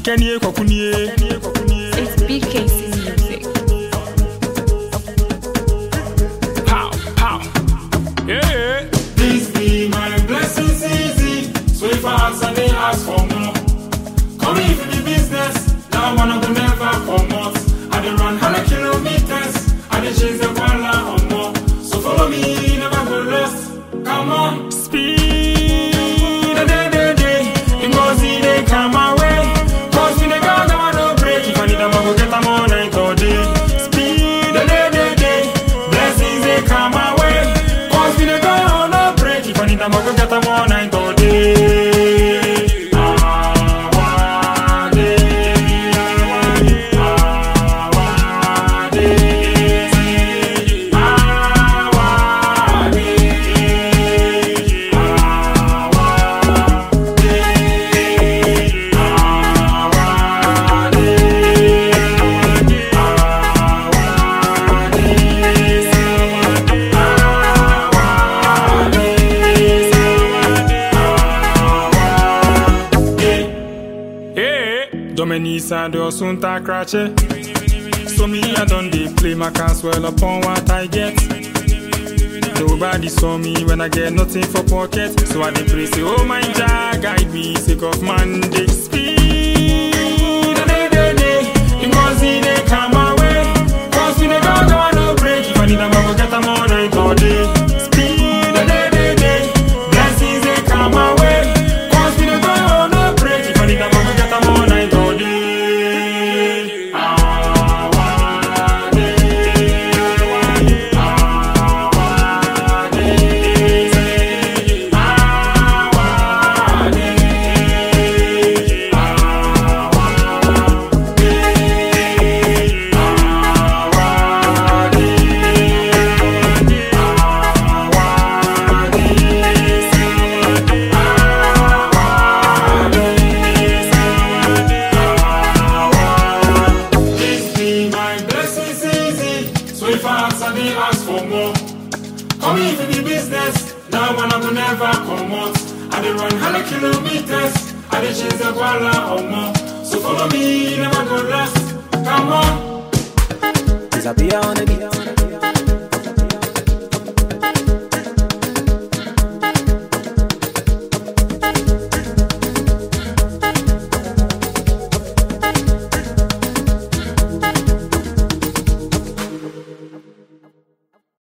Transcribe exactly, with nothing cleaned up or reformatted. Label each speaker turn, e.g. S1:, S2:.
S1: Kenye Kokunie.
S2: It's B K C music.
S1: Pow, pow. Yeah.
S3: This be my blessing season. So if I ask and they ask for more, come in for the business. Now one of them never come out. I dey run one hundred kilometers. I dey chase the one or more. So follow me, never go lost. Come on.
S1: Speed, a day, day, day. Ngozi, they come my way. Cause me, they got no break. If I need them, I go get them all night or day. Speed, a day, day, day. Blessings, they come my way. Cause me, they got no break. If I need them, I go get them all night or day. Domenisa do sunta crache. So me I don't dey play my cards well upon what I get. Nobody saw me when I get nothing for pocket. So I dey pray say oh my Jah guide me sake of Monday. Speed, a day day day. Ngozi they come my way. Cause me they got go no break. If I need them I go get them all night all day. Speed, a day day day. Blessings they come my way. Cause me they got no break. If I need them I go get them all night all day.
S3: So if I ask and they ask for more, come in for the business. Now one I will never come out. I dey run one hundred kilometers. I dey chase the guala or more. So follow me, never go lost. Come on.
S4: Disappear on the beat.